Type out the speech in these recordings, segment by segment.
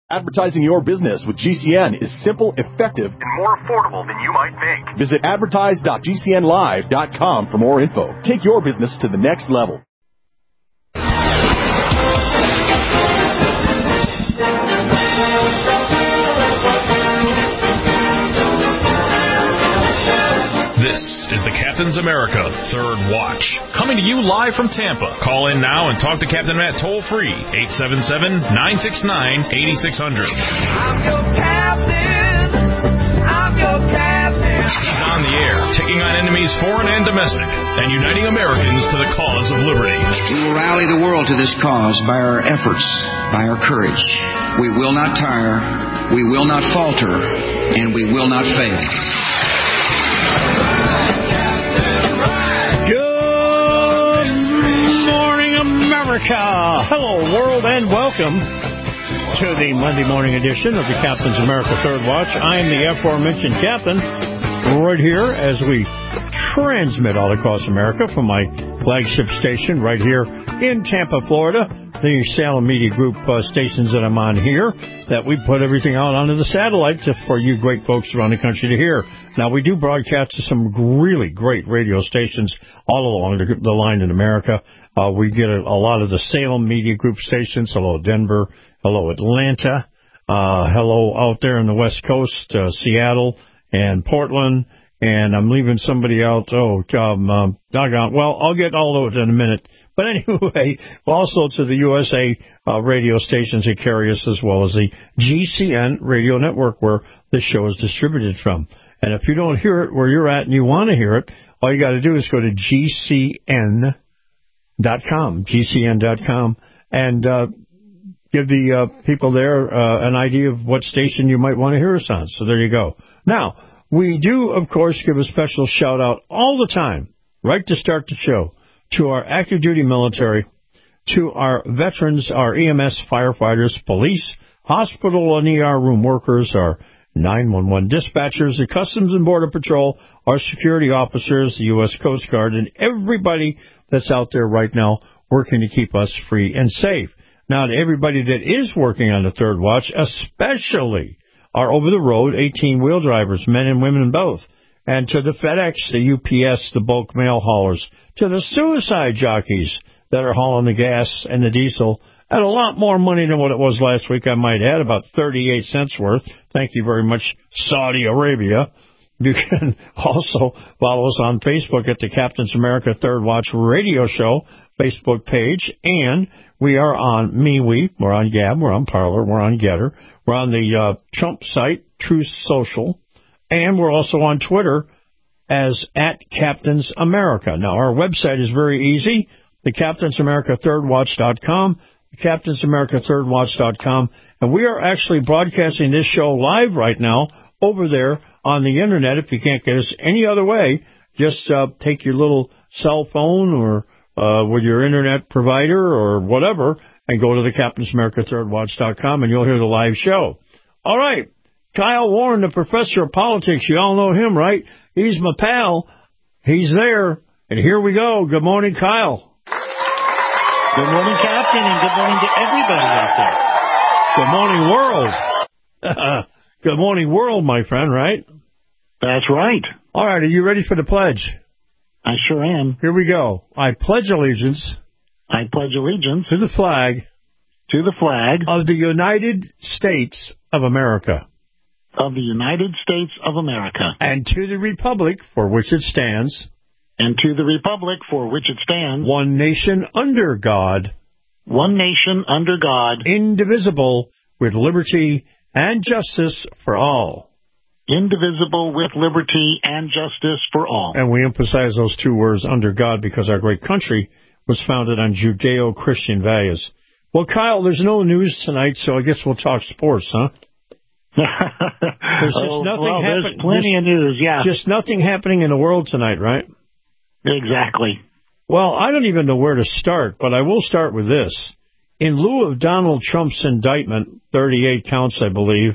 Advertising your business with GCN is simple, effective, and more affordable than you might think. Visit advertise.gcnlive.com for more info. Take your business to the next level. This is the Captain's America Third Watch, coming to you live from Tampa. Call in now and talk to Captain Matt toll-free, 877-969-8600. I'm your captain. I'm your captain. He's on the air, taking on enemies foreign and domestic, and uniting Americans to the cause of liberty. We will rally the world to this cause by our efforts, by our courage. We will not tire, we will not falter, and we will not fail. Good morning, America. Hello, world, and welcome to the Monday morning edition of the Captain's America Third Watch. I am the aforementioned captain right here as we transmit all across America from my flagship station right here in Tampa, Florida. The Salem Media Group stations that I'm on here, that we put everything out onto the satellite for you great folks around the country to hear. Now, we do broadcast to some really great radio stations all along the line in America. We get a lot of the Salem Media Group stations. Hello, Denver. Hello, Atlanta. Hello out there on the West Coast, Seattle and Portland. And I'm leaving somebody out. Doggone. Well, I'll get all of it in a minute. But anyway, also to the USA radio stations that carry us, as well as the GCN radio network where the show is distributed from. And if you don't hear it where you're at and you want to hear it, all you got to do is go to GCN.com, and give the people there an idea of what station you might want to hear us on. So there you go. Now, we do, of course, give a special shout-out all the time, right to start the show, to our active duty military, to our veterans, our EMS firefighters, police, hospital and ER room workers, our 911 dispatchers, the Customs and Border Patrol, our security officers, the U.S. Coast Guard, and everybody that's out there right now working to keep us free and safe. Now, to everybody that is working on the Third Watch, especially our over-the-road 18-wheel drivers, men and women both, and to the FedEx, the UPS, the bulk mail haulers, to the suicide jockeys that are hauling the gas and the diesel at a lot more money than what it was last week, I might add, about 38 cents worth. Thank you very much, Saudi Arabia. You can also follow us on Facebook at the Captain's America Third Watch Radio Show Facebook page, and we are on MeWe, we're on Gab, we're on Parler, we're on Getter, we're on the Trump site, Truth Social, and we're also on Twitter as at Captains America. Now, our website is very easy, thecaptainsamericathirdwatch.com, thecaptainsamericathirdwatch.com, and we are actually broadcasting this show live right now over there on the Internet. If you can't get us any other way, just take your little cell phone or with your Internet provider or whatever and go to thecaptainsamericathirdwatch.com, and you'll hear the live show. All right. Kyle Warren, the professor of politics, you all know him, right? He's my pal. He's there. And here we go. Good morning, Kyle. Good morning, Captain, and good morning to everybody out there. Good morning, world. Good morning, world, my friend, right? That's right. All right. Are you ready for the pledge? I sure am. Here we go. I pledge allegiance. I pledge allegiance. To the flag. To the flag. Of the United States of America. Of the United States of America. And to the republic for which it stands. And to the republic for which it stands. One nation under God. One nation under God. Indivisible, with liberty and justice for all. Indivisible, with liberty and justice for all. And we emphasize those two words, under God, because our great country was founded on Judeo-Christian values. Well, Kyle, there's no news tonight, so I guess we'll talk sports, huh? There's just nothing there's plenty of news, yeah. Just nothing happening in the world tonight, right? Exactly. Well, I don't even know where to start, but I will start with this. In lieu of Donald Trump's indictment, 38 counts, I believe,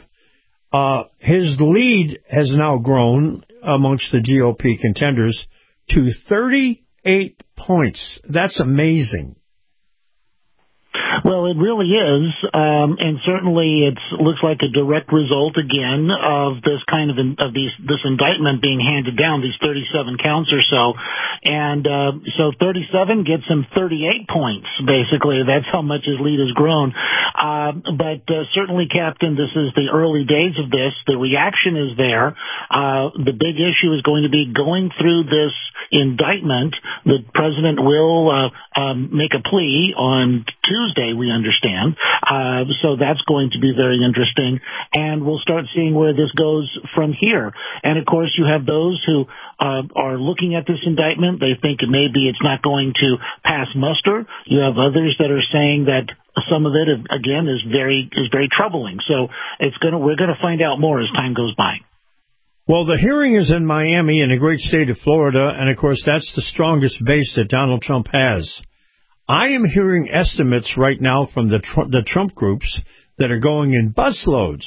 his lead has now grown amongst the GOP contenders to 38 points. That's amazing. Well, it really is, and certainly it looks like a direct result again of this kind of this indictment being handed down, these 37 counts or so, and so 37 gets him 38 points. Basically, that's how much his lead has grown. But certainly, Captain, this is the early days of this. The reaction is there. The big issue is going to be going through this indictment. The president will make a plea on Tuesday, we understand. So that's going to be very interesting. And we'll start seeing where this goes from here. And, of course, you have those who are looking at this indictment. They think maybe it's not going to pass muster. You have others that are saying that some of it, again, is very troubling. So we're going to find out more as time goes by. Well, the hearing is in Miami in the great state of Florida, and, of course, that's the strongest base that Donald Trump has. I am hearing estimates right now from the Trump groups that are going in busloads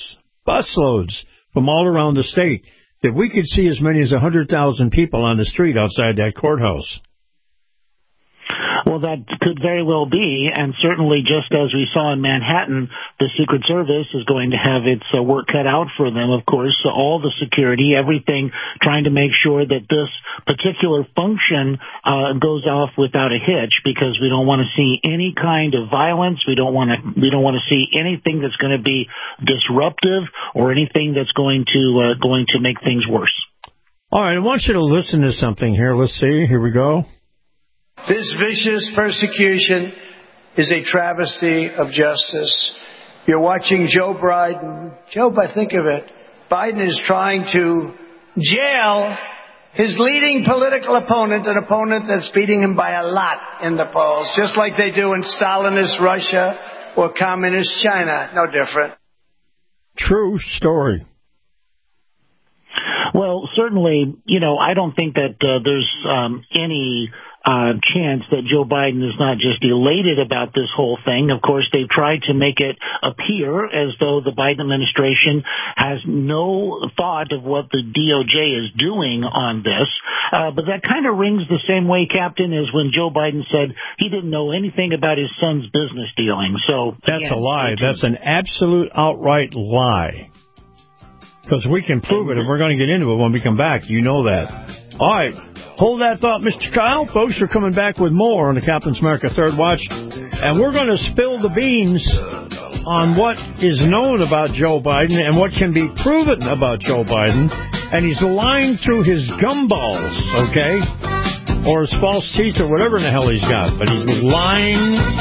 from all around the state, that we could see as many as 100,000 people on the street outside that courthouse. Well, that could very well be, and certainly just as we saw in Manhattan, the Secret Service is going to have its work cut out for them, of course, so all the security, everything, trying to make sure that this particular function goes off without a hitch, because we don't want to see any kind of violence. We don't want to see anything that's going to be disruptive or anything that's going to make things worse. All right, I want you to listen to something here. Let's see. Here we go. This vicious persecution is a travesty of justice. You're watching Joe Biden. Joe, think of it. Biden is trying to jail his leading political opponent, an opponent that's beating him by a lot in the polls, just like they do in Stalinist Russia or communist China. No different. True story. Well, certainly, I don't think that there's any chance that Joe Biden is not just elated about this whole thing. Of course, they've tried to make it appear as though the Biden administration has no thought of what the DOJ is doing on this. But that kind of rings the same way, Captain, as when Joe Biden said he didn't know anything about his son's business dealing. So that's a lie. That's an absolute outright lie. Because we can prove it, and we're going to get into it when we come back. You know that. All right. Hold that thought, Mr. Kyle. Folks, we're coming back with more on the Captain's America Third Watch. And we're going to spill the beans on what is known about Joe Biden and what can be proven about Joe Biden. And he's lying through his gumballs, okay? Or his false teeth or whatever in the hell he's got. But he's lying.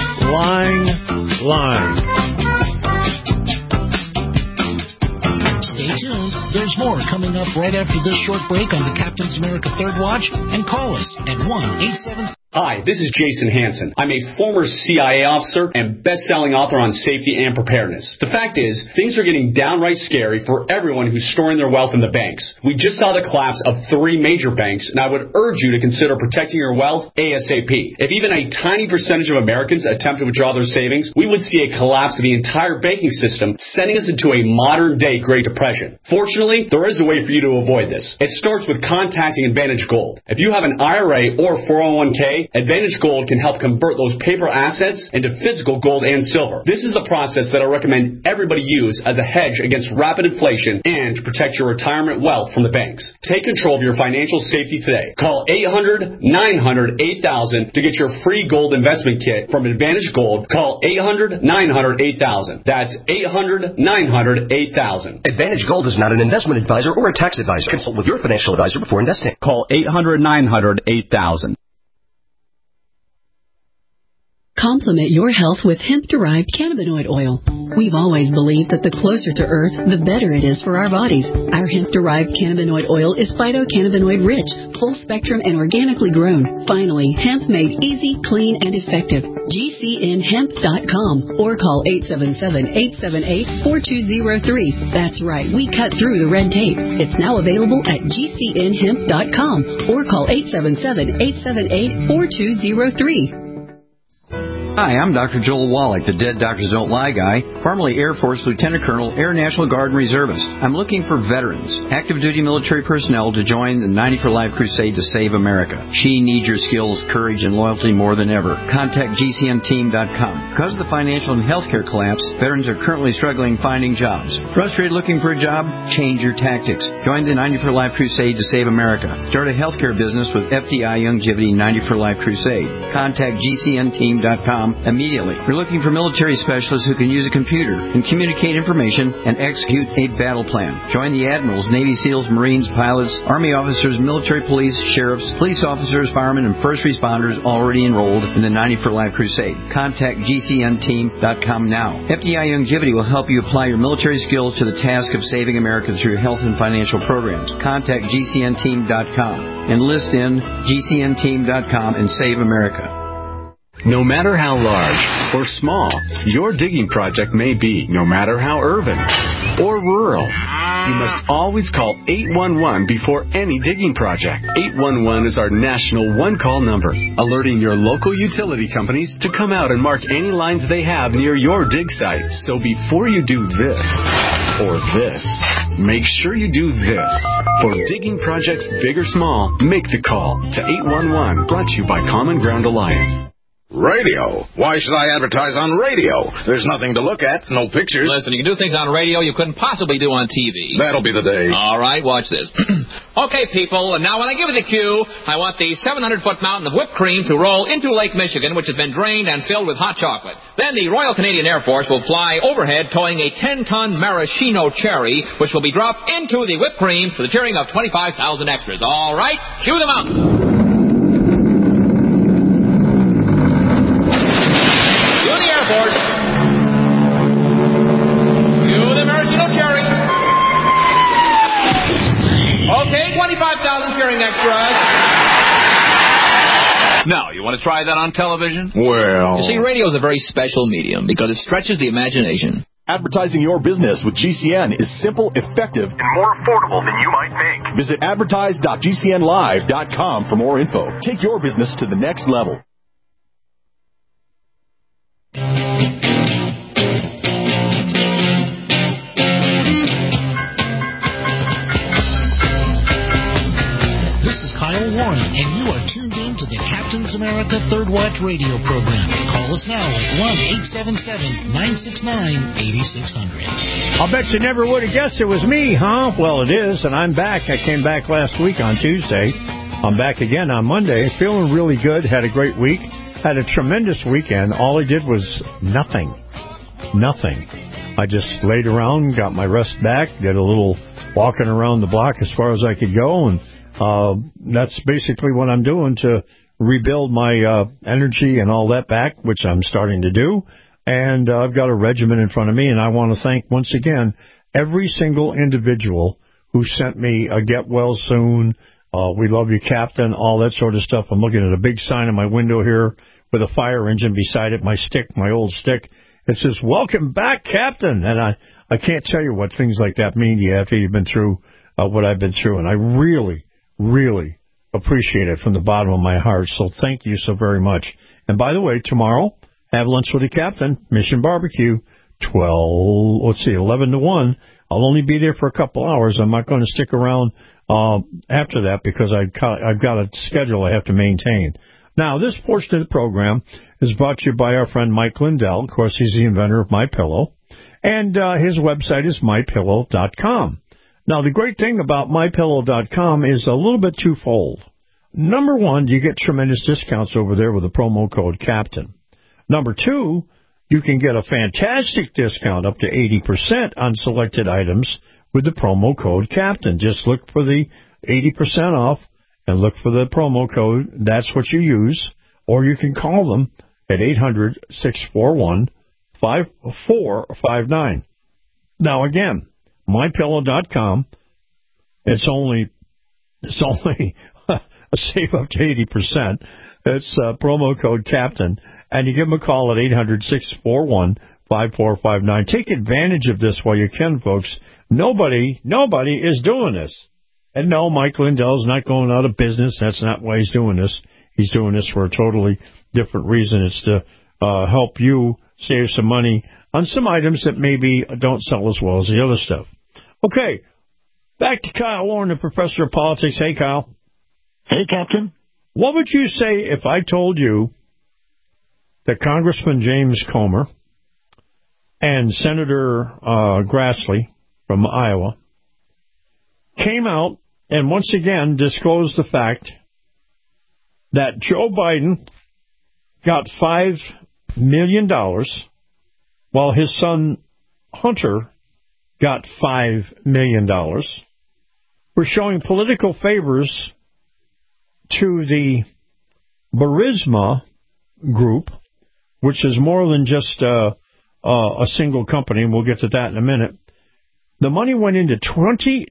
Stay tuned. There's more coming up right after this short break on the Captain's America Third Watch. And call us at 1-877. Hi, this is Jason Hansen. I'm a former CIA officer and best-selling author on safety and preparedness. The fact is, things are getting downright scary for everyone who's storing their wealth in the banks. We just saw the collapse of 3 major banks, and I would urge you to consider protecting your wealth ASAP. If even a tiny percentage of Americans attempt to withdraw their savings, we would see a collapse of the entire banking system, sending us into a modern-day Great Depression. Fortunately, there is a way for you to avoid this. It starts with contacting Advantage Gold. If you have an IRA or 401k, Advantage Gold can help convert those paper assets into physical gold and silver. This is the process that I recommend everybody use as a hedge against rapid inflation and to protect your retirement wealth from the banks. Take control of your financial safety today. Call 800-900-8000 to get your free gold investment kit from Advantage Gold. Call 800-900-8000. That's 800-900-8000. Advantage Gold is not an investment advisor or a tax advisor. Consult with your financial advisor before investing. Call 800-900-8000. Complement your health with hemp-derived cannabinoid oil. We've always believed that the closer to Earth, the better it is for our bodies. Our hemp-derived cannabinoid oil is phytocannabinoid-rich, full-spectrum, and organically grown. Finally, hemp made easy, clean, and effective. GCNHemp.com or call 877-878-4203. That's right, we cut through the red tape. It's now available at GCNHemp.com or call 877-878-4203. Hi, I'm Dr. Joel Wallach, the Dead Doctors Don't Lie guy, formerly Air Force Lieutenant Colonel, Air National Guard Reservist. I'm looking for veterans, active duty military personnel to join the 90 for Life crusade to save America. She needs your skills, courage, and loyalty more than ever. Contact GCNteam.com. Because of the financial and healthcare collapse, veterans are currently struggling finding jobs. Frustrated looking for a job? Change your tactics. Join the 90 for Life crusade to save America. Start a healthcare business with FDI Youngevity 90 for Life crusade. Contact GCNteam.com immediately. We're looking for military specialists who can use a computer and communicate information and execute a battle plan. Join the admirals, Navy SEALs, Marines, pilots, Army officers, military police, sheriffs, police officers, firemen, and first responders already enrolled in the 90 for Life crusade. Contact GCNteam.com now. FDI Youngevity will help you apply your military skills to the task of saving America through health and financial programs. Contact GCNteam.com. Enlist in GCNteam.com and save America. No matter how large or small your digging project may be, no matter how urban or rural, you must always call 811 before any digging project. 811 is our national one-call number, alerting your local utility companies to come out and mark any lines they have near your dig site. So before you do this or this, make sure you do this. For digging projects big or small, make the call to 811. Brought to you by Common Ground Alliance. Radio? Why should I advertise on radio? There's nothing to look at, no pictures. Listen, you can do things on radio you couldn't possibly do on TV. That'll be the day. All right, watch this. Okay, people, now when I give you the cue, I want the 700-foot mountain of whipped cream to roll into Lake Michigan, which has been drained and filled with hot chocolate. Then the Royal Canadian Air Force will fly overhead towing a 10-ton maraschino cherry, which will be dropped into the whipped cream for the cheering of 25,000 extras. All right, cue the mountain. Okay, 25,000 cheering extras. Now, you want to try that on television? Well... You see, radio is a very special medium because it stretches the imagination. Advertising your business with GCN is simple, effective, and more affordable than you might think. Visit advertise.gcnlive.com for more info. Take your business to the next level. Kyle Warren, and you are tuned in to the Captain's America Third Watch radio program. Call us now at 1-877-969-8600. I'll bet you never would have guessed it was me, huh? Well, it is, and I'm back. I came back last week on Tuesday. I'm back again on Monday. Feeling really good. Had a great week. Had a tremendous weekend. All I did was nothing. Nothing. I just laid around, got my rest back, did a little walking around the block as far as I could go, and that's basically what I'm doing to rebuild my energy and all that back, which I'm starting to do. And I've got a regimen in front of me, and I want to thank once again every single individual who sent me a get well soon, we love you, Captain, all that sort of stuff. I'm looking at a big sign in my window here with a fire engine beside it, my stick, my old stick. It says, welcome back, Captain. And I can't tell you what things like that mean to you after you've been through what I've been through. And I really appreciate it from the bottom of my heart. So thank you so very much. And by the way, tomorrow, have lunch with the Captain, Mission Barbecue, 11 to 1. I'll only be there for a couple hours. I'm not going to stick around after that because I've got a schedule I have to maintain. Now, this portion of the program is brought to you by our friend Mike Lindell. Of course, he's the inventor of MyPillow. And his website is MyPillow.com. Now, the great thing about MyPillow.com is a little bit twofold. Number one, you get tremendous discounts over there with the promo code CAPTAIN. Number two, you can get a fantastic discount up to 80% on selected items with the promo code CAPTAIN. Just look for the 80% off and look for the promo code. That's what you use. Or you can call them at 800-641-5459. Now, again, MyPillow.com, it's only a save up to 80%. It's promo code CAPTAIN, and you give them a call at 800-641-5459. Take advantage of this while you can, folks. Nobody is doing this. And no, Mike Lindell's not going out of business. That's not why he's doing this. He's doing this for a totally different reason. It's to help you save some money on some items that maybe don't sell as well as the other stuff. Okay, back to Kyle Warren, the professor of politics. Hey, Kyle. Hey, Captain. What would you say if I told you that Congressman James Comer and Senator Grassley from Iowa came out and once again disclosed the fact that Joe Biden got $5 million while his son Hunter got $5 million? We're showing political favors to the Burisma Group, which is more than just a single company, and we'll get to that in a minute. The money went into 20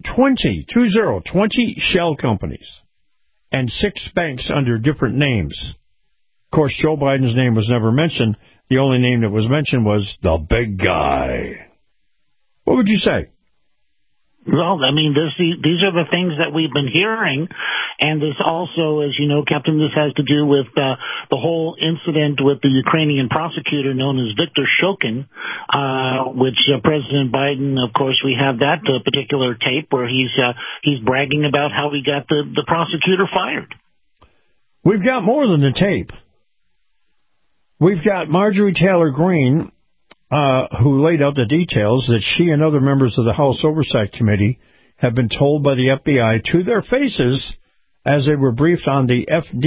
shell companies and 6 banks under different names. Of course, Joe Biden's name was never mentioned. The only name that was mentioned was the big guy. What would you say? Well, I mean, these are the things that we've been hearing, and this also, as you know, Captain, this has to do with the whole incident with the Ukrainian prosecutor known as Viktor Shokin, which President Biden, of course, we have that particular tape where he's bragging about how he got the prosecutor fired. We've got more than the tape. We've got Marjorie Taylor Greene, who laid out the details that she and other members of the House Oversight Committee have been told by the FBI to their faces as they were briefed on the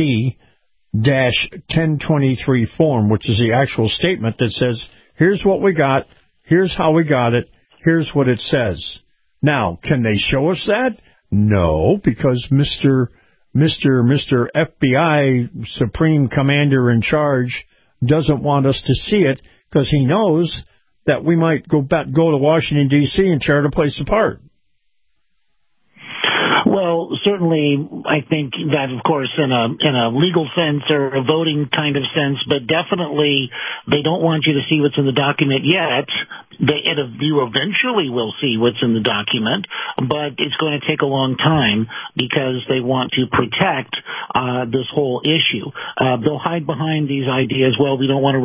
FD-1023 form, which is the actual statement that says, here's what we got, here's how we got it, here's what it says. Now, can they show us that? No, because Mr. FBI Supreme Commander in Charge doesn't want us to see it, because he knows that we might go to Washington, D.C. and tear the place apart. Well, certainly, I think that, of course, in a legal sense or a voting kind of sense, but definitely they don't want you to see what's in the document yet. You eventually will see what's in the document, but it's going to take a long time because they want to protect this whole issue. They'll hide behind these ideas. Well, we don't want to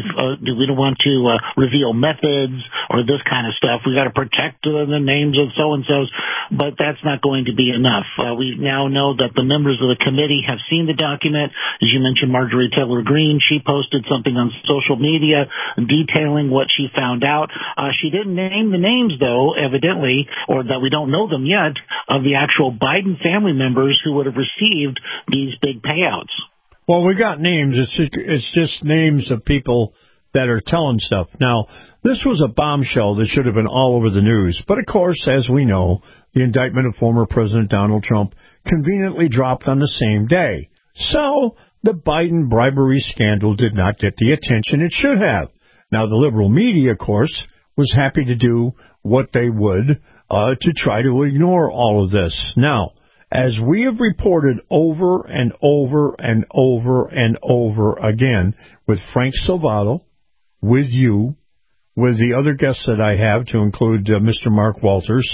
reveal methods or this kind of stuff. We got to protect the names of so and so's, but that's not going to be enough. We now know that the members of the committee have seen the document. As you mentioned, Marjorie Taylor Greene, she posted something on social media detailing what she found out. She didn't name the names, though, evidently, or that we don't know them yet, of the actual Biden family members who would have received these big payouts. Well, we got names. It's just names of people that are telling stuff. Now, this was a bombshell that should have been all over the news. But, of course, as we know, the indictment of former President Donald Trump conveniently dropped on the same day. So the Biden bribery scandal did not get the attention it should have. Now, the liberal media, of course, was happy to do what they would to try to ignore all of this. Now, as we have reported over and over and over and over again with Frank Salvato, with you, with the other guests that I have, to include Mr. Mark Walters,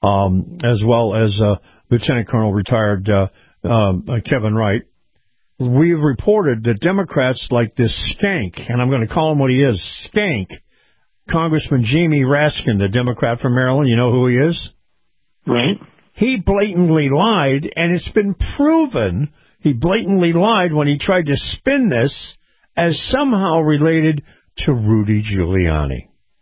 as well as Lieutenant Colonel retired Kevin Wright, we have reported that Democrats like this skank, and I'm going to call him what he is, skank, Congressman Jamie Raskin, the Democrat from Maryland. You know who he is? Right. He blatantly lied, and it's been proven he blatantly lied when he tried to spin this as somehow related to Rudy Giuliani.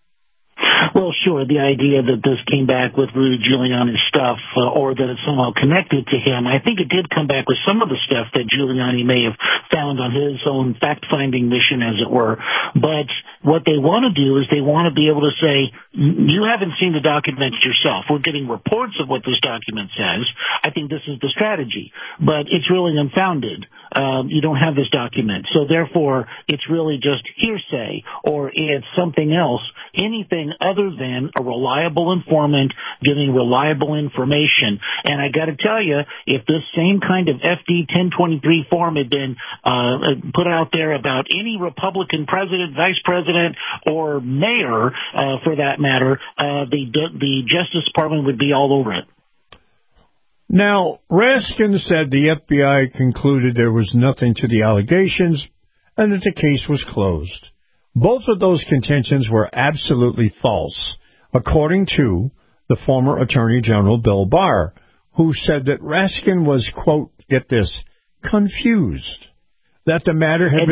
Well, sure, the idea that this came back with Rudy Giuliani's stuff or that it's somehow connected to him, I think it did come back with some of the stuff that Giuliani may have found on his own fact-finding mission, as it were. But what they want to do is they want to be able to say, you haven't seen the document yourself. We're getting reports of what this document says. I think this is the strategy. But it's really unfounded. You don't have this document. So therefore, it's really just hearsay, or it's something else, anything other than a reliable informant giving reliable information. And I got to tell you, if this same kind of FD 1023 form had been put out there about any Republican president, vice president, or mayor, for that matter, the Justice Department would be all over it. Now, Raskin said the FBI concluded there was nothing to the allegations and that the case was closed. Both of those contentions were absolutely false, according to the former Attorney General Bill Barr, who said that Raskin was, quote, get this, confused, that the matter had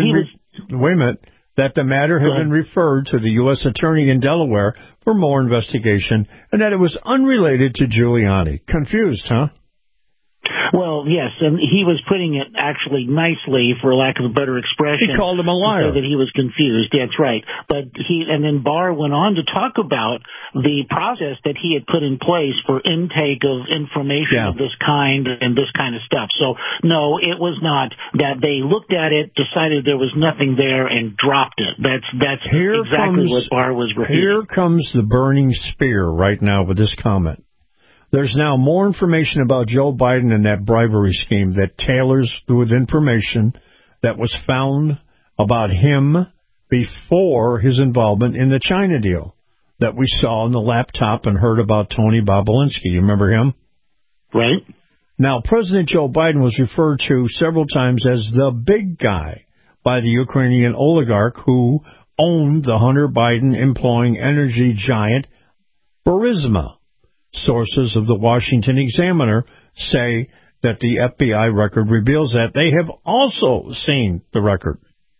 been referred to the U.S. Attorney in Delaware for more investigation, and that it was unrelated to Giuliani. Confused, huh? Well, yes, and he was putting it actually nicely, for lack of a better expression. He called him a liar. That he was confused. That's right. But then Barr went on to talk about the process that he had put in place for intake of information of this kind and this kind of stuff. So, no, it was not that they looked at it, decided there was nothing there, and dropped it. That's exactly what Barr was repeating. Here comes the burning spear right now with this comment. There's now more information about Joe Biden and that bribery scheme that tailors with information that was found about him before his involvement in the China deal that we saw on the laptop and heard about Tony Bobulinski. You remember him? Right. Now, President Joe Biden was referred to several times as the big guy by the Ukrainian oligarch who owned the Hunter Biden employing energy giant Burisma. Sources of the Washington Examiner say that the FBI record reveals that they have also seen the record.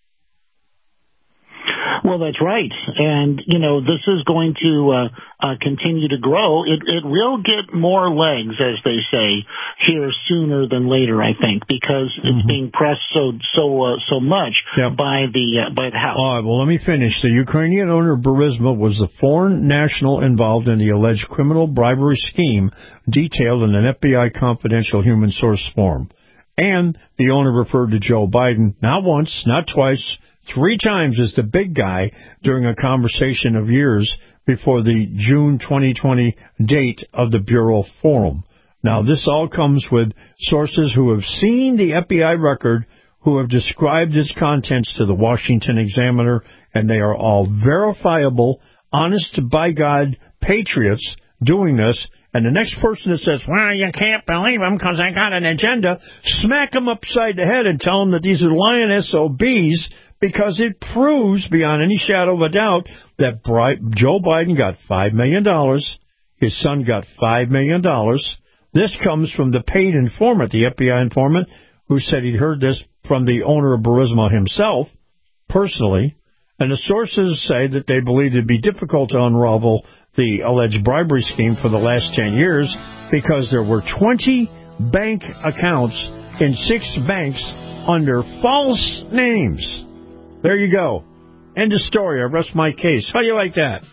Well, that's right. And, this is going to continue to grow. It will get more legs, as they say, here sooner than later, I think, because it's being pressed so much by the House. All right, well, let me finish. The Ukrainian owner Burisma was the foreign national involved in the alleged criminal bribery scheme detailed in an FBI confidential human source form. And the owner referred to Joe Biden not once, not twice, 3 times as the big guy during a conversation of years before the June 2020 date of the Bureau Forum. Now, this all comes with sources who have seen the FBI record, who have described its contents to the Washington Examiner, and they are all verifiable, honest-to-by-God patriots doing this. And the next person that says, well, you can't believe them because I got an agenda, smack them upside the head and tell them that these are lying SOBs, because it proves beyond any shadow of a doubt that Joe Biden got $5 million. His son got $5 million. This comes from the paid informant, the FBI informant, who said he'd heard this from the owner of Burisma himself, personally. And the sources say that they believe it'd be difficult to unravel the alleged bribery scheme for the last 10 years because there were 20 bank accounts in 6 banks under false names. There you go. End of story. I rest my case. How do you like that?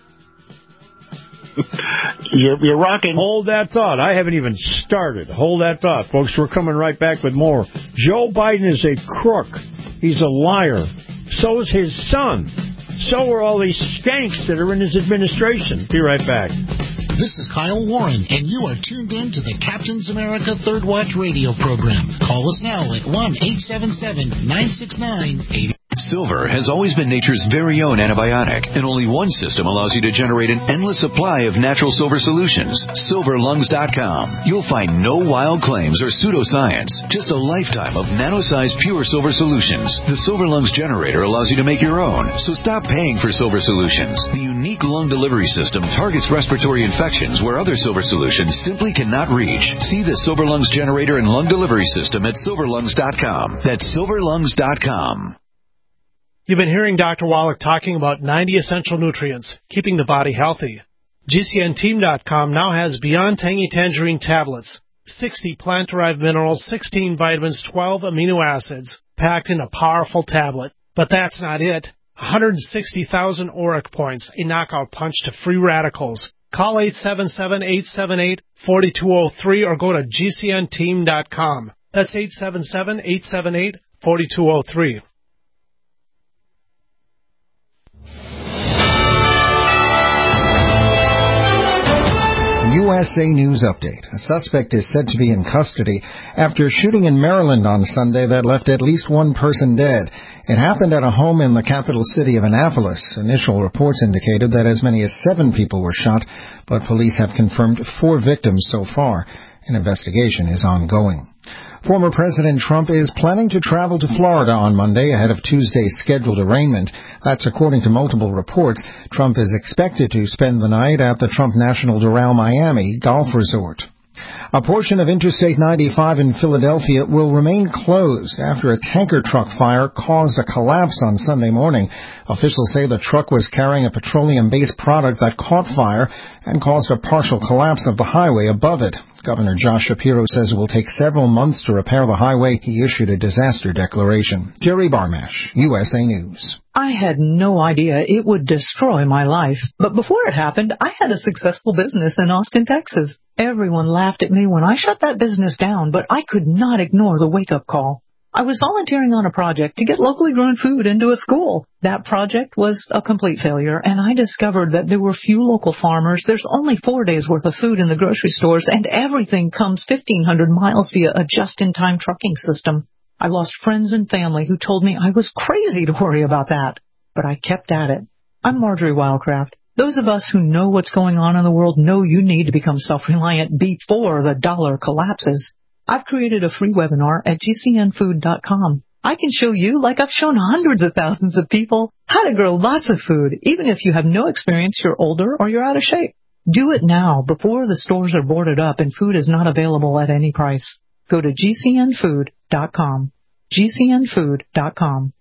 You're rocking. Hold that thought. I haven't even started. Hold that thought, folks. We're coming right back with more. Joe Biden is a crook. He's a liar. So is his son. So are all these skanks that are in his administration. Be right back. This is Kyle Warren, and you are tuned in to the Captain's America Third Watch radio program. Call us now at 1-877-969-80. Silver has always been nature's very own antibiotic, and only one system allows you to generate an endless supply of natural silver solutions. SilverLungs.com. You'll find no wild claims or pseudoscience, just a lifetime of nano-sized pure silver solutions. The Silver Lungs generator allows you to make your own, so stop paying for silver solutions. The unique lung delivery system targets respiratory infections where other silver solutions simply cannot reach. See the Silver Lungs generator and lung delivery system at SilverLungs.com. That's SilverLungs.com. You've been hearing Dr. Wallach talking about 90 essential nutrients, keeping the body healthy. GCNteam.com now has Beyond Tangy Tangerine tablets, 60 plant-derived minerals, 16 vitamins, 12 amino acids, packed in a powerful tablet. But that's not it. 160,000 auric points, a knockout punch to free radicals. Call 877-878-4203 or go to GCNteam.com. That's 877-878-4203. USA News Update. A suspect is said to be in custody after shooting in Maryland on Sunday that left at least one person dead. It happened at a home in the capital city of Annapolis. Initial reports indicated that as many as 7 people were shot, but police have confirmed 4 victims so far. An investigation is ongoing. Former President Trump is planning to travel to Florida on Monday ahead of Tuesday's scheduled arraignment. That's according to multiple reports. Trump is expected to spend the night at the Trump National Doral Miami Golf Resort. A portion of Interstate 95 in Philadelphia will remain closed after a tanker truck fire caused a collapse on Sunday morning. Officials say the truck was carrying a petroleum-based product that caught fire and caused a partial collapse of the highway above it. Governor Josh Shapiro says it will take several months to repair the highway. He issued a disaster declaration. Jerry Barmash, USA News. I had no idea it would destroy my life. But before it happened, I had a successful business in Austin, Texas. Everyone laughed at me when I shut that business down, but I could not ignore the wake-up call. I was volunteering on a project to get locally grown food into a school. That project was a complete failure, and I discovered that there were few local farmers. There's only 4 days' worth of food in the grocery stores, and everything comes 1,500 miles via a just-in-time trucking system. I lost friends and family who told me I was crazy to worry about that, but I kept at it. I'm Marjorie Wildcraft. Those of us who know what's going on in the world know you need to become self-reliant before the dollar collapses. I've created a free webinar at gcnfood.com. I can show you, like I've shown hundreds of thousands of people, how to grow lots of food, even if you have no experience, you're older, or you're out of shape. Do it now, before the stores are boarded up and food is not available at any price. Go to gcnfood.com. gcnfood.com.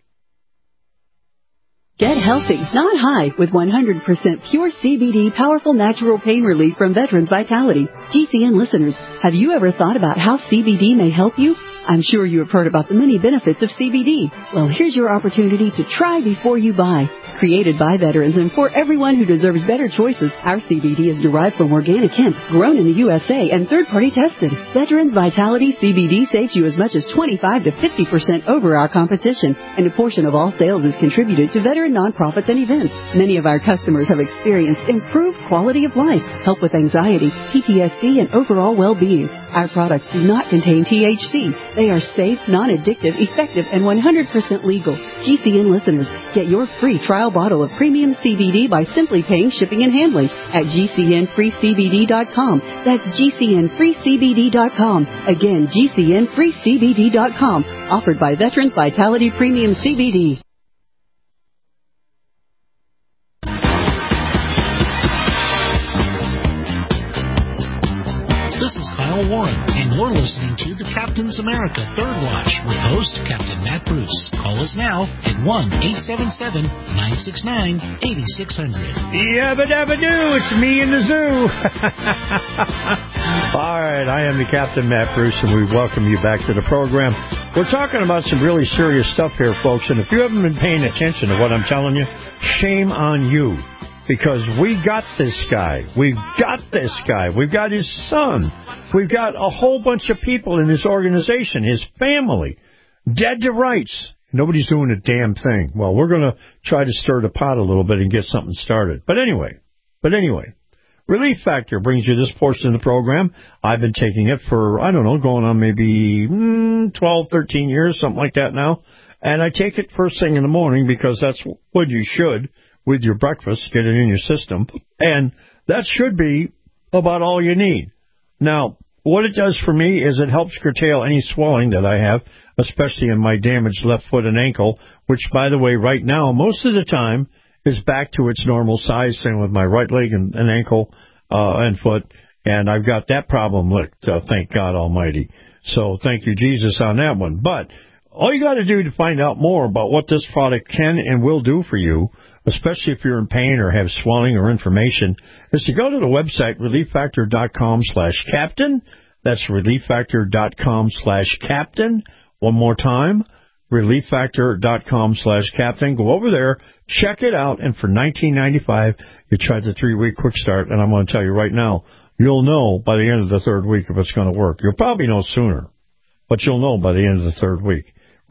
Get healthy, not high, with 100% pure CBD powerful natural pain relief from Veterans Vitality. GCN listeners, have you ever thought about how CBD may help you? I'm sure you have heard about the many benefits of CBD. Well, here's your opportunity to try before you buy. Created by veterans and for everyone who deserves better choices, our CBD is derived from organic hemp, grown in the USA, and third-party tested. Veterans Vitality CBD saves you as much as 25 to 50% over our competition, and a portion of all sales is contributed to veteran nonprofits and events. Many of our customers have experienced improved quality of life, help with anxiety, PTSD, and overall well-being. Our products do not contain THC. They are safe, non-addictive, effective, and 100% legal. GCN listeners, get your free trial bottle of premium CBD by simply paying shipping and handling at GCNFreeCBD.com. That's GCNFreeCBD.com. Again, GCNFreeCBD.com. Offered by Veterans Vitality Premium CBD. This is Kyle Warren, and you're listening to the Captain's America Third Watch with host Captain Matt Bruce. Call us now at 1-877-969-8600. Yabba-dabba-doo, it's me in the zoo. All right, I am the Captain Matt Bruce, and we welcome you back to the program. We're talking about some really serious stuff here, folks, and if you haven't been paying attention to what I'm telling you, shame on you. Because we got this guy. We've got this guy. We've got his son. We've got a whole bunch of people in his organization, his family, dead to rights. Nobody's doing a damn thing. Well, we're going to try to stir the pot a little bit and get something started. But anyway, Relief Factor brings you this portion of the program. I've been taking it for, I don't know, going on maybe 12, 13 years, something like that now. And I take it first thing in the morning because that's what you should with your breakfast, get it in your system, and that should be about all you need. Now, what it does for me is it helps curtail any swelling that I have, especially in my damaged left foot and ankle, which, by the way, right now, most of the time, is back to its normal size, same with my right leg and ankle and foot, and I've got that problem licked, thank God Almighty. So thank you, Jesus, on that one. But all you got to do to find out more about what this product can and will do for you, especially if you're in pain or have swelling or inflammation, is to go to the website, relieffactor.com/captain. That's relieffactor.com/captain. One more time, relieffactor.com/captain. Go over there, check it out, and for $19.95, you try the 3-week quick start, and I'm going to tell you right now, you'll know by the end of the third week if it's going to work. You'll probably know sooner, but you'll know by the end of the third week.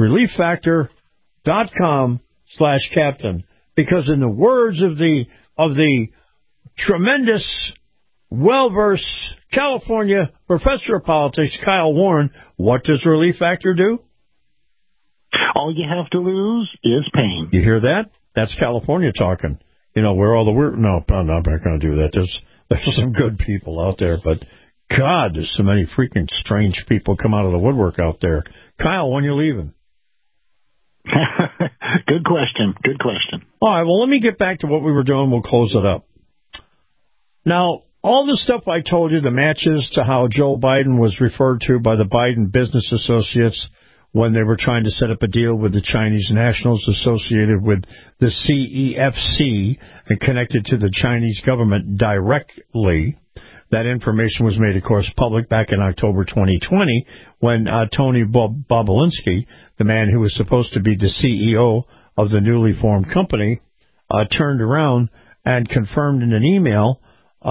relieffactor.com/captain. Because in the words of the tremendous, well-versed California professor of politics, Kyle Warren, what does Relief Factor do? All you have to lose is pain. You hear that? That's California talking. You know, where all the weird... No, I'm not going to do that. There's some good people out there, but God, there's so many freaking strange people come out of the woodwork out there. Kyle, when you leaving? Good question. All right, well, let me get back to what we were doing. We'll close it up. Now, all the stuff I told you, the matches to how Joe Biden was referred to by the Biden business associates when they were trying to set up a deal with the Chinese nationals associated with the CEFC and connected to the Chinese government directly. That information was made, of course, public back in October 2020 when Tony Bobulinski, the man who was supposed to be the CEO of the newly formed company, turned around and confirmed in an email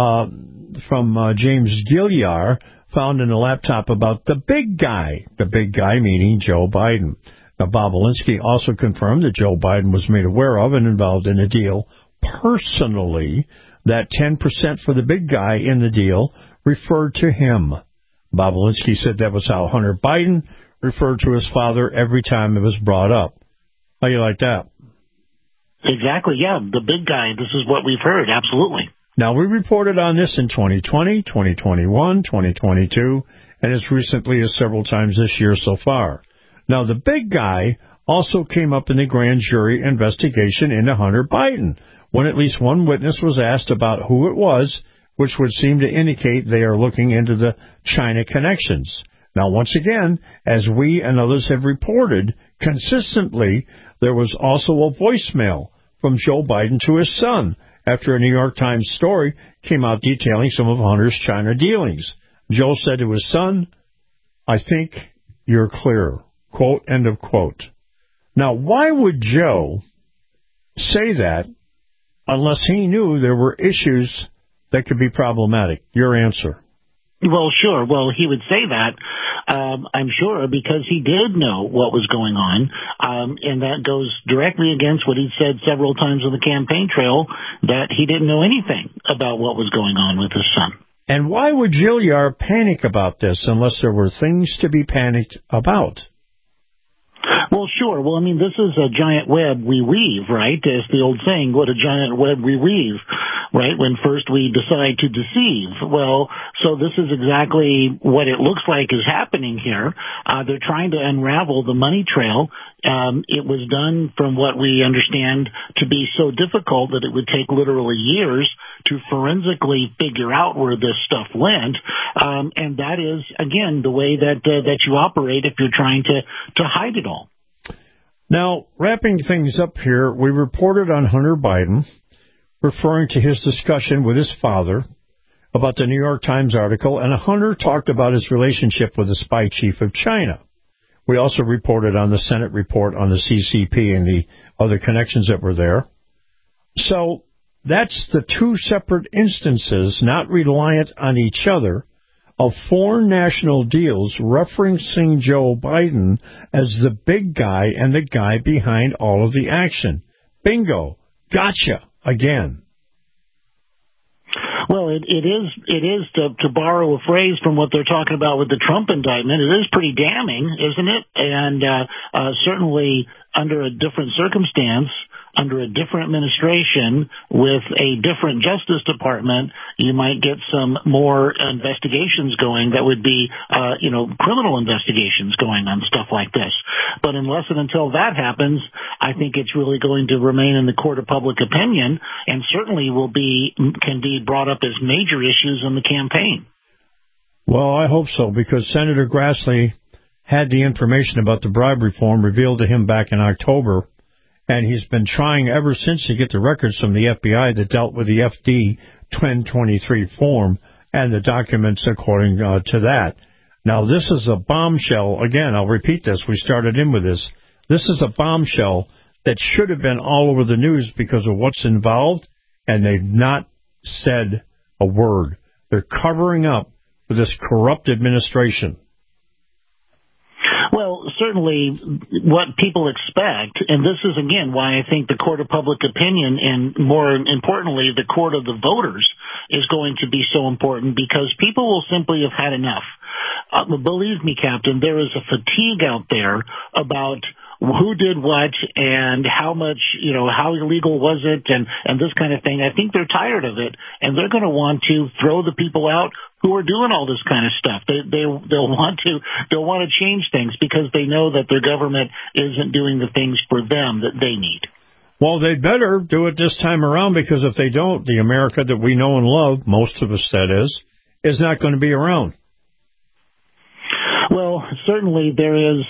from James Gilliar, found in a laptop about the big guy meaning Joe Biden. Now, Bobulinski also confirmed that Joe Biden was made aware of and involved in a deal personally, that 10% for the big guy in the deal referred to him. Bobulinski said that was how Hunter Biden referred to his father every time it was brought up. How you like that? Exactly, yeah. The big guy, this is what we've heard, absolutely. Now, we reported on this in 2020, 2021, 2022, and as recently as several times this year so far. Now, the big guy also came up in the grand jury investigation into Hunter Biden, when at least one witness was asked about who it was, which would seem to indicate they are looking into the China connections. Now, once again, as we and others have reported consistently, there was also a voicemail from Joe Biden to his son after a New York Times story came out detailing some of Hunter's China dealings. Joe said to his son, "I think you're clear." Quote, end of quote. Now, why would Joe say that unless he knew there were issues that could be problematic? Your answer. Well, sure. Well, he would say that, I'm sure, because he did know what was going on, and that goes directly against what he said several times on the campaign trail, that he didn't know anything about what was going on with his son. And why would Gilliar panic about this unless there were things to be panicked about? Well, sure. Well, I mean, this is a giant web we weave, right? As the old saying, what a giant web we weave, right? When first we decide to deceive. Well, so this is exactly what it looks like is happening here. They're trying to unravel the money trail. It was done, from what we understand, to be so difficult that it would take literally years to forensically figure out where this stuff went. And that is, again, the way that you operate if you're trying to hide it all. Now, wrapping things up here, we reported on Hunter Biden, referring to his discussion with his father about the New York Times article, and Hunter talked about his relationship with the spy chief of China. We also reported on the Senate report on the CCP and the other connections that were there. So that's the two separate instances, not reliant on each other, of foreign national deals referencing Joe Biden as the big guy and the guy behind all of the action. Bingo. Gotcha. Again. Well, it is to borrow a phrase from what they're talking about with the Trump indictment. It is pretty damning, isn't it? And certainly under a different circumstance, under a different administration, with a different Justice Department, you might get some more investigations going that would be, criminal investigations going on stuff like this. But unless and until that happens, I think it's really going to remain in the court of public opinion, and certainly can be brought up as major issues in the campaign. Well, I hope so, because Senator Grassley had the information about the bribe reform revealed to him back in October, and he's been trying ever since to get the records from the FBI that dealt with the FD 1023 form and the documents according to that. Now, this is a bombshell. Again, I'll repeat this. We started in with this. This is a bombshell that should have been all over the news because of what's involved, and they've not said a word. They're covering up for this corrupt administration. Well, certainly what people expect, and this is, again, why I think the court of public opinion and, more importantly, the court of the voters is going to be so important, because people will simply have had enough. Believe me, Captain, there is a fatigue out there about who did what and how much, how illegal was it and this kind of thing. I think they're tired of it, and they're going to want to throw the people out who are doing all this kind of stuff. They'll want to change things because they know that their government isn't doing the things for them that they need. Well, they'd better do it this time around, because if they don't, the America that we know and love, most of us that is not going to be around. Well, certainly there is,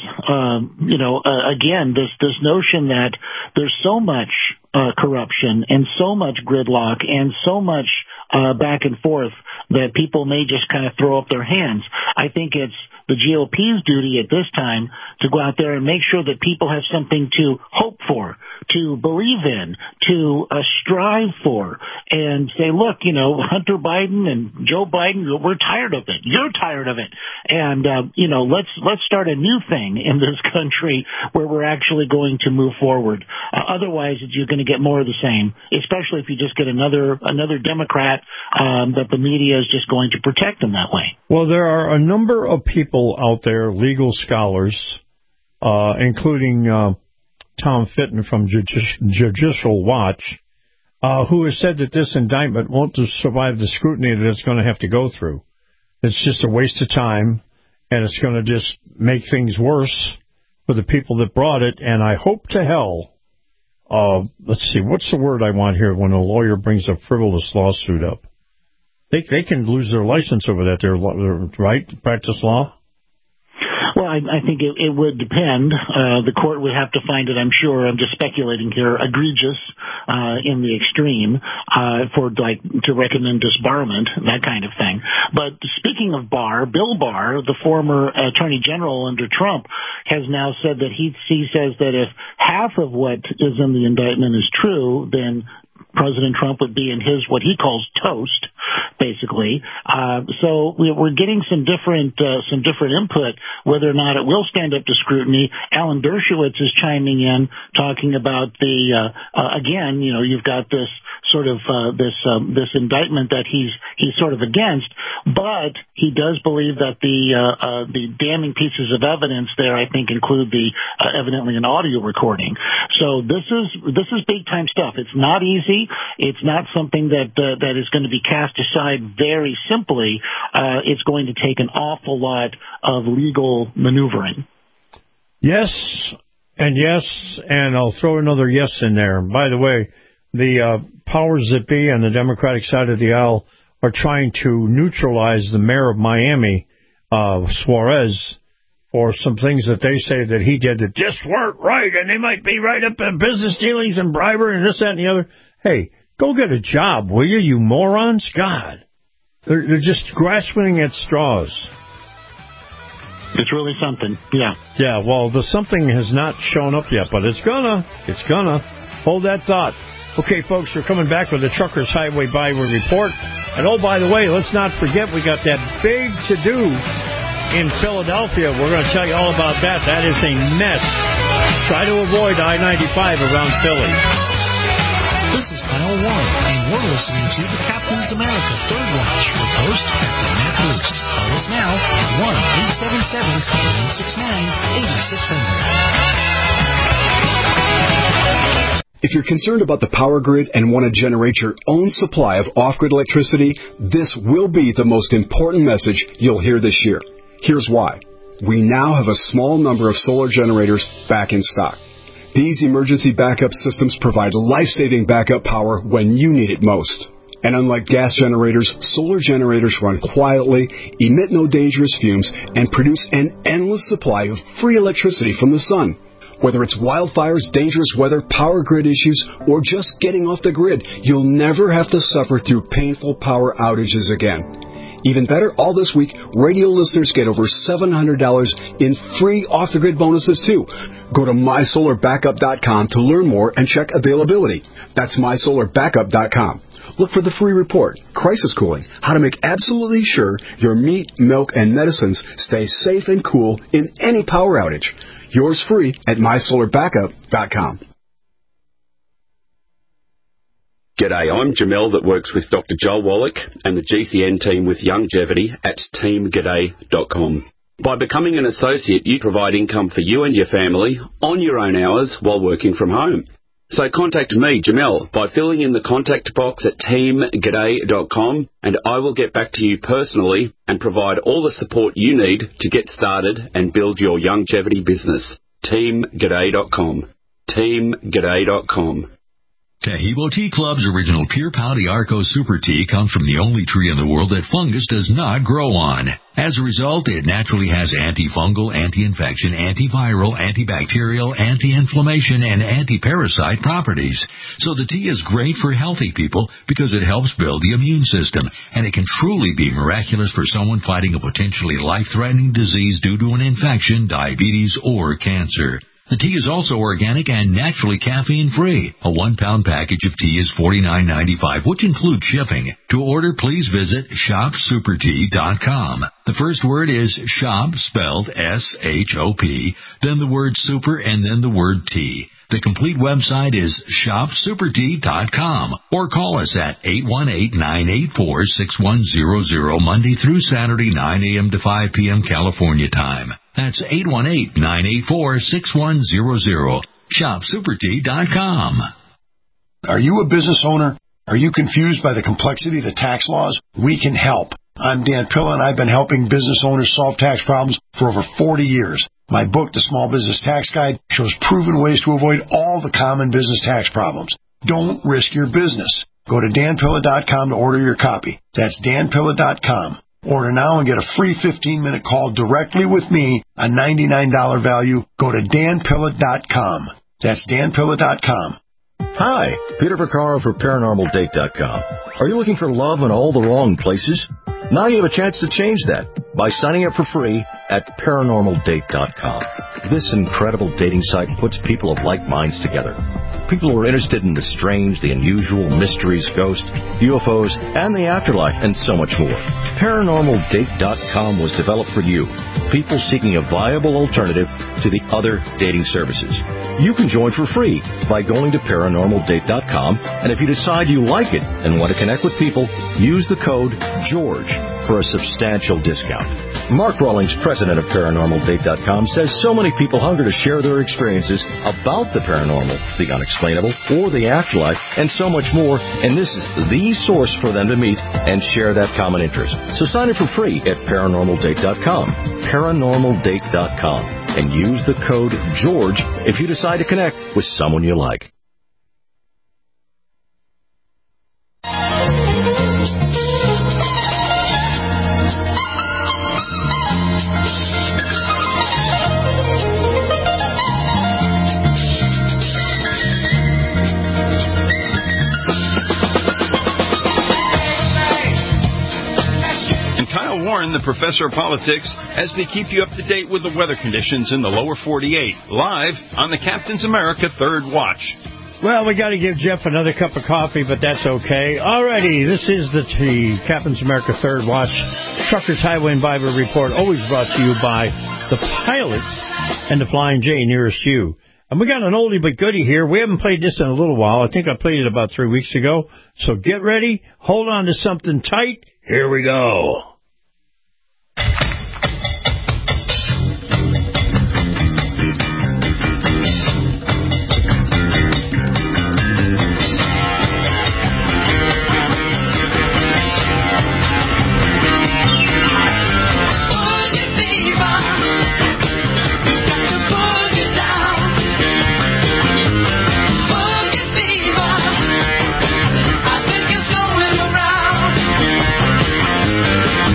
again, this notion that there's so much corruption and so much gridlock and so much back and forth that people may just kind of throw up their hands. I think it's the GOP's duty at this time to go out there and make sure that people have something to hope for, to believe in, to strive for, and say, look, Hunter Biden and Joe Biden, we're tired of it. You're tired of it. And, let's start a new thing in this country where we're actually going to move forward. Otherwise, you're going to get more of the same, especially if you just get another Democrat that the media is just going to protect in that way. Well, there are a number of people out there, legal scholars, including Tom Fitton from Judicial Watch, who has said that this indictment won't survive the scrutiny that it's going to have to go through. It's just a waste of time, and it's going to just make things worse for the people that brought it. And I hope to hell, let's see, what's the word I want here when a lawyer brings a frivolous lawsuit up? They can lose their license over that, right? Practice law? Well, I think it would depend. The court would have to find it, I'm sure, I'm just speculating here, egregious in the extreme to recommend disbarment, that kind of thing. But speaking of Barr, Bill Barr, the former attorney general under Trump, has now said that he says that if half of what is in the indictment is true, then President Trump would be in his, what he calls, toast, basically. So we're getting some different input, whether or not it will stand up to scrutiny. Alan Dershowitz is chiming in, talking about again, you've got this sort of, this indictment that he's sort of against, but he does believe that the damning pieces of evidence there, I think, include evidently an audio recording. So this is big time stuff. It's not easy. It's not something that is going to be cast aside very simply. It's going to take an awful lot of legal maneuvering. Yes, and I'll throw another yes in there. By the way, the powers that be on the Democratic side of the aisle are trying to neutralize the mayor of Miami, Suarez, for some things that they say that he did that just weren't right, and they might be right up in business dealings and bribery and this, that, and the other. Hey, go get a job, will you morons? God. They're just grasping at straws. It's really something, yeah. Yeah, well, the something has not shown up yet, but it's gonna. Hold that thought. Okay, folks, we're coming back with the Truckers Highway Byway Report. And, oh, by the way, let's not forget we got that big to-do in Philadelphia. We're going to tell you all about that. That is a mess. Try to avoid I-95 around Philly. This is Kyle Warren, and we're listening to the Captain's America Third Watch with host Captain Matt Bruce. Call us now at 1-877-969-8600. If you're concerned about the power grid and want to generate your own supply of off-grid electricity, this will be the most important message you'll hear this year. Here's why. We now have a small number of solar generators back in stock. These emergency backup systems provide life-saving backup power when you need it most. And unlike gas generators, solar generators run quietly, emit no dangerous fumes, and produce an endless supply of free electricity from the sun. Whether it's wildfires, dangerous weather, power grid issues, or just getting off the grid, you'll never have to suffer through painful power outages again. Even better, all this week, radio listeners get over $700 in free off-the-grid bonuses, too. Go to MySolarBackup.com to learn more and check availability. That's MySolarBackup.com. Look for the free report, Crisis Cooling, how to make absolutely sure your meat, milk, and medicines stay safe and cool in any power outage. Yours free at MySolarBackup.com. G'day, I'm Jamel that works with Dr. Joel Wallach and the GCN team with Longevity at teamg'day.com. By becoming an associate, you provide income for you and your family on your own hours while working from home. So contact me, Jamel, by filling in the contact box at teamg'day.com, and I will get back to you personally and provide all the support you need to get started and build your longevity business. teamg'day.com. teamg'day.com. Tahibo Tea Club's original Pure Pouty Arco Super Tea comes from the only tree in the world that fungus does not grow on. As a result, it naturally has antifungal, anti-infection, antiviral, antibacterial, anti-inflammation, and anti-parasite properties. So the tea is great for healthy people because it helps build the immune system, and it can truly be miraculous for someone fighting a potentially life-threatening disease due to an infection, diabetes, or cancer. The tea is also organic and naturally caffeine-free. A 1-pound package of tea is $49.95, which includes shipping. To order, please visit shopsupertea.com. The first word is shop, spelled S-H-O-P, then the word super, and then the word tea. The complete website is shopsupertea.com, or call us at 818-984-6100 Monday through Saturday, 9 a.m. to 5 p.m. California time. That's 818-984-6100. shopsupertea.com. Are you a business owner? Are you confused by the complexity of the tax laws? We can help. I'm Dan Pilla, and I've been helping business owners solve tax problems for over 40 years. My book, The Small Business Tax Guide, shows proven ways to avoid all the common business tax problems. Don't risk your business. Go to danpilla.com to order your copy. That's danpilla.com. Order now and get a free 15-minute call directly with me, a $99 value. Go to danpilla.com. That's danpilla.com. Hi, Peter Vaccaro for ParanormalDate.com. Are you looking for love in all the wrong places? Now you have a chance to change that by signing up for free at ParanormalDate.com. This incredible dating site puts people of like minds together. People who are interested in the strange, the unusual, mysteries, ghosts, UFOs, and the afterlife, and so much more. ParanormalDate.com was developed for you, people seeking a viable alternative to the other dating services. You can join for free by going to ParanormalDate.com, and if you decide you like it and want to connect with people, use the code GEORGE for a substantial discount. Mark Rawlings, president of ParanormalDate.com, says so many people hunger to share their experiences about the paranormal, the unexplainable, or the afterlife, and so much more, and this is the source for them to meet and share that common interest. So sign up for free at ParanormalDate.com, ParanormalDate.com, and use the code GEORGE if you decide to connect with someone you like. Warren, the professor of politics, as they keep you up to date with the weather conditions in the lower 48, live on the Captain's America Third Watch. Well, we got to give Jeff another cup of coffee, but that's okay. Alrighty, this is the Captain's America Third Watch Truckers Highway and Bible Report, always brought to you by the Pilot and the Flying J nearest you. And we got an oldie but goodie here. We haven't played this in a little while. I think I played it about 3 weeks ago. So get ready. Hold on to something tight. Here we go. I think it's going around.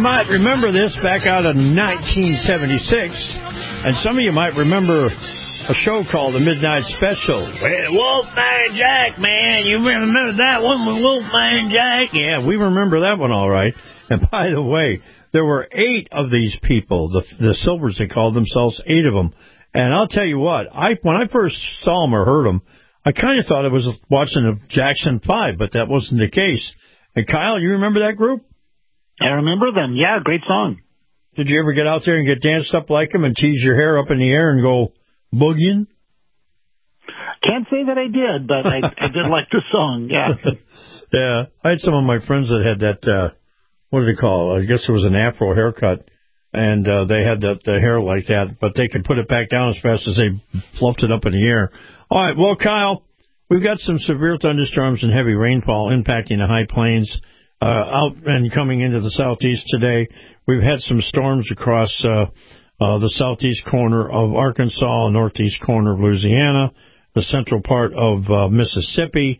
might remember this back out of 1976, and some of you might remember a show called The Midnight Special. Well, Wolfman Jack, man, you remember that one with Wolfman Jack? Yeah, we remember that one all right. And by the way, there were 8 of these people, the Silvers, they called themselves, 8 of them. And I'll tell you what, when I first saw them or heard them, I kind of thought I was watching a Jackson 5, but that wasn't the case. And Kyle, you remember that group? I remember them. Yeah, great song. Did you ever get out there and get danced up like them and tease your hair up in the air and go boogieing? Can't say that I did, but I did like the song, yeah. Yeah, I had some of my friends that had that, what do they call it? I guess it was an afro haircut, and they had the hair like that, but they could put it back down as fast as they fluffed it up in the air. All right, well, Kyle, we've got some severe thunderstorms and heavy rainfall impacting the high plains out and coming into the southeast today. We've had some storms across the southeast corner of Arkansas, northeast corner of Louisiana, the central part of Mississippi,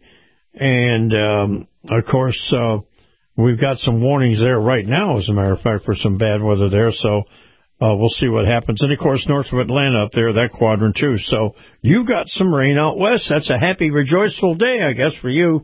and, of course, we've got some warnings there right now, as a matter of fact, for some bad weather there, so we'll see what happens. And, of course, north of Atlanta up there, that quadrant, too. So you got some rain out west. That's a happy, rejoiceful day, I guess, for you.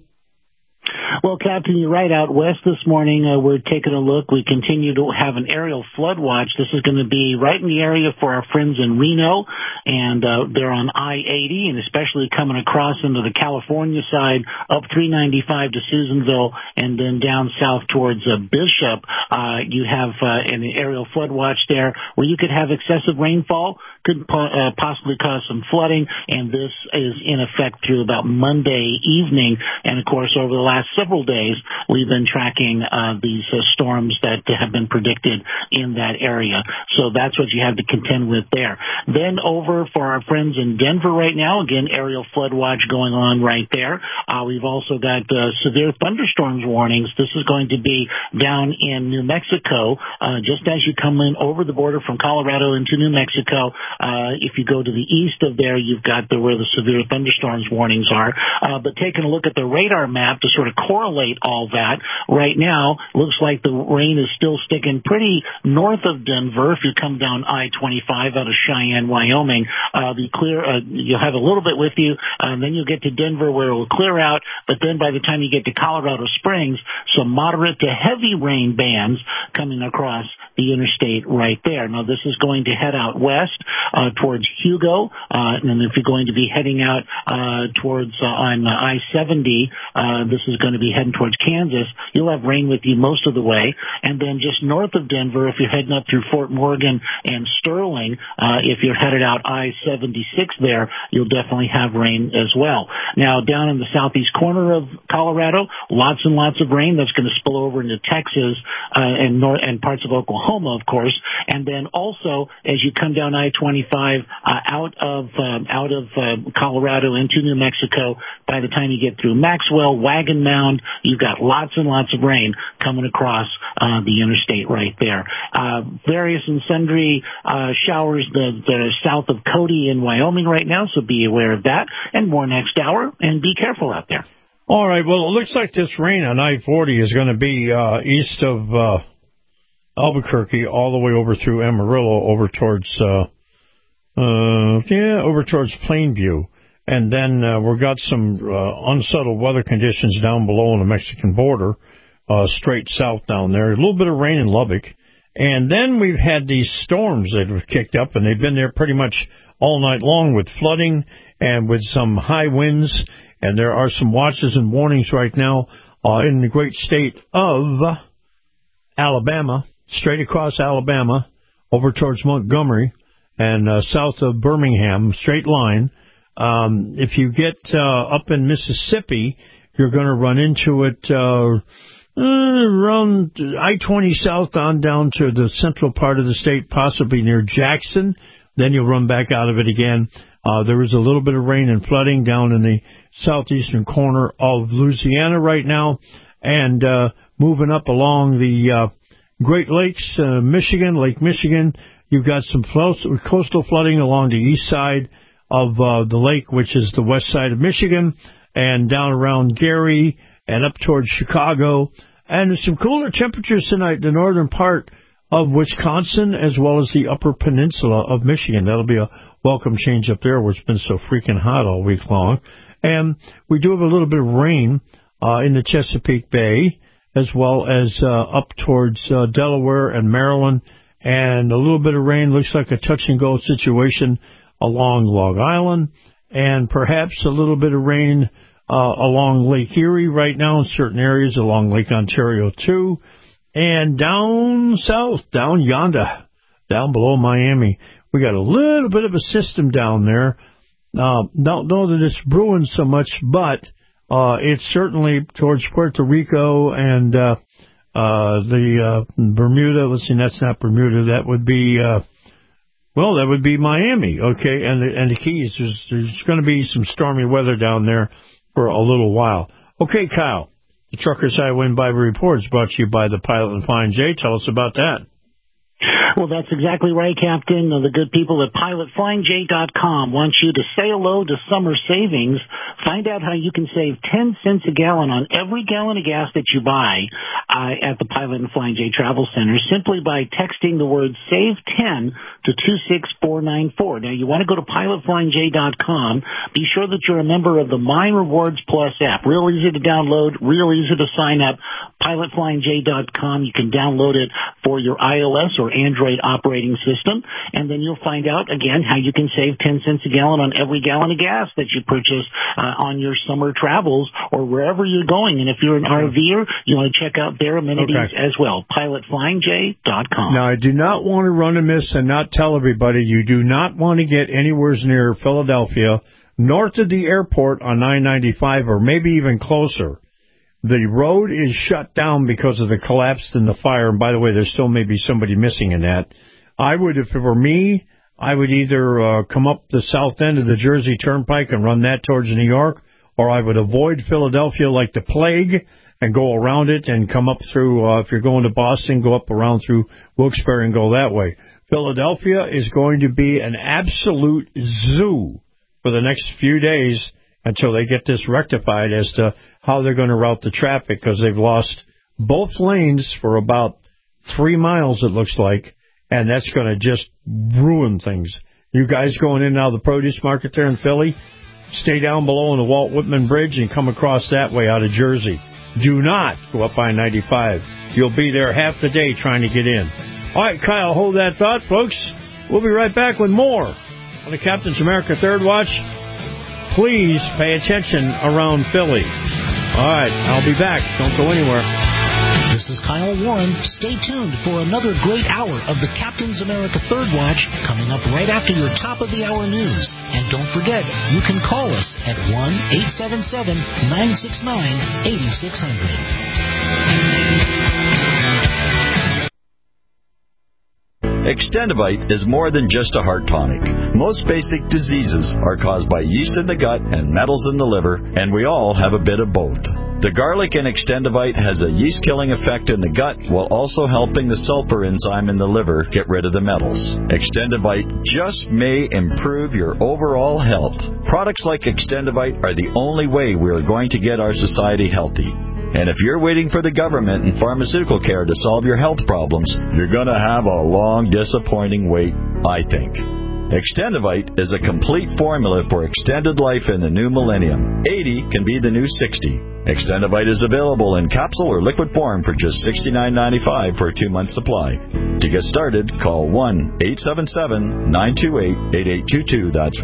Well, Captain, you're right. Out west this morning, we're taking a look. We continue to have an aerial flood watch. This is going to be right in the area for our friends in Reno, and they're on I-80, and especially coming across into the California side, up 395 to Susanville, and then down south towards Bishop. You have an aerial flood watch there where you could have excessive rainfall, could possibly cause some flooding, and this is in effect through about Monday evening. And, of course, over the last several days, we've been tracking these storms that have been predicted in that area. So that's what you have to contend with there. Then over for our friends in Denver right now, again, aerial flood watch going on right there. We've also got severe thunderstorms warnings. This is going to be down in New Mexico, just as you come in over the border from Colorado into New Mexico. If you go to the east of there, you've got where the severe thunderstorms warnings are. But taking a look at the radar map to sort of correlate all that, right now, looks like the rain is still sticking pretty north of Denver. If you come down I-25 out of Cheyenne, Wyoming, the clear, you'll have a little bit with you, and then you'll get to Denver where it will clear out, but then by the time you get to Colorado Springs, some moderate to heavy rain bands coming across the interstate right there. Now, this is going to head out west towards Hugo, and if you're going to be heading out towards on I-70, this is going to be heading towards Kansas. You'll have rain with you most of the way, and then just north of Denver, if you're heading up through Fort Morgan and Sterling, if you're headed out I-76 there, you'll definitely have rain as well. Now, down in the southeast corner of Colorado, lots and lots of rain that's going to spill over into Texas and parts of Oklahoma, of course. And then also, as you come down I-25 out of Colorado into New Mexico, by the time you get through Maxwell, Wagon Mound, you've got lots and lots of rain coming across the interstate right there. Various and sundry showers that are south of Cody in Wyoming right now, so be aware of that. And more next hour, and be careful out there. All right, well, it looks like this rain on I-40 is going to be east of Albuquerque all the way over through Amarillo over towards Plainview. And then we've got some unsettled weather conditions down below on the Mexican border, straight south down there. A little bit of rain in Lubbock. And then we've had these storms that have kicked up, and they've been there pretty much all night long with flooding and with some high winds. And there are some watches and warnings right now in the great state of Alabama, straight across Alabama, over towards Montgomery and south of Birmingham, straight line. If you get up in Mississippi, you're going to run into it around I-20 south on down to the central part of the state, possibly near Jackson. Then you'll run back out of it again. There is a little bit of rain and flooding down in the southeastern corner of Louisiana right now. And moving up along the Great Lakes, Michigan, Lake Michigan, you've got some coastal flooding along the east side of the lake, which is the west side of Michigan, and down around Gary and up towards Chicago And some cooler temperatures tonight, the northern part of Wisconsin as well as the upper peninsula of Michigan. That'll be a welcome change up there where it's been so freaking hot all week long. And we do have a little bit of rain in the Chesapeake Bay as well as up towards Delaware and Maryland. And a little bit of rain, looks like a touch-and-go situation along Long Island. And perhaps a little bit of rain along Lake Erie right now in certain areas, along Lake Ontario too. And down south, down yonder, down below Miami, we got a little bit of a system down there. Don't know that it's brewing so much, but it's certainly towards Puerto Rico and the Bermuda. Let's see, that's not Bermuda. That would be that would be Miami, okay, and the Keys. There's going to be some stormy weather down there for a little while. Okay, Kyle, the Truckers Highway and Bible Report is brought to you by the Pilot and Flying J. Tell us about that. Well, that's exactly right, Captain. The good people at PilotFlyingJ.com want you to say hello to summer savings. Find out how you can save 10 cents a gallon on every gallon of gas that you buy at the Pilot and Flying J Travel Center simply by texting the word SAVE10 to 26494. Now, you want to go to PilotFlyingJ.com. Be sure that you're a member of the My Rewards Plus app. Real easy to download, real easy to sign up. PilotFlyingJ.com. You can download it for your iOS or Android operating system, and then you'll find out, again, how you can save 10 cents a gallon on every gallon of gas that you purchase on your summer travels or wherever you're going. And if you're an RVer, you want to check out their amenities as well. PilotFlyingJ.com. Now, I do not want to run amiss and not tell everybody you do not want to get anywhere near Philadelphia, north of the airport on 995, or maybe even closer. The road is shut down because of the collapse and the fire. And by the way, there still may be somebody missing in that. I would, if it were me, I would either come up the south end of the Jersey Turnpike and run that towards New York, or I would avoid Philadelphia like the plague and go around it and come up through, if you're going to Boston, go up around through Wilkes-Barre and go that way. Philadelphia is going to be an absolute zoo for the next few days until they get this rectified as to how they're going to route the traffic, because they've lost both lanes for about 3 miles, it looks like, and that's going to just ruin things. You guys going in and out of the produce market there in Philly, stay down below on the Walt Whitman Bridge and come across that way out of Jersey. Do not go up I-95. You'll be there half the day trying to get in. All right, Kyle, hold that thought, folks. We'll be right back with more on the Captain's America Third Watch. Please pay attention around Philly. All right, I'll be back. Don't go anywhere. This is Kyle Warren. Stay tuned for another great hour of the Captain's America Third Watch coming up right after your top-of-the-hour news. And don't forget, you can call us at 1-877-969-8600. Extendivite is more than just a heart tonic. Most basic diseases are caused by yeast in the gut and metals in the liver, and we all have a bit of both. The garlic in Extendivite has a yeast-killing effect in the gut while also helping the sulfur enzyme in the liver get rid of the metals. Extendivite just may improve your overall health. Products like Extendivite are the only way we are going to get our society healthy. And if you're waiting for the government and pharmaceutical care to solve your health problems, you're going to have a long, disappointing wait, I think. Extendivite is a complete formula for extended life in the new millennium. 80 can be the new 60. Extendivite is available in capsule or liquid form for just $69.95 for a 2-month supply. To get started, call 1-877-928-8822. That's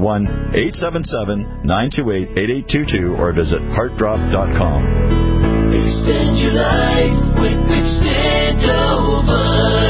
1-877-928-8822 or visit heartdrop.com. Extend your life with Extendovite.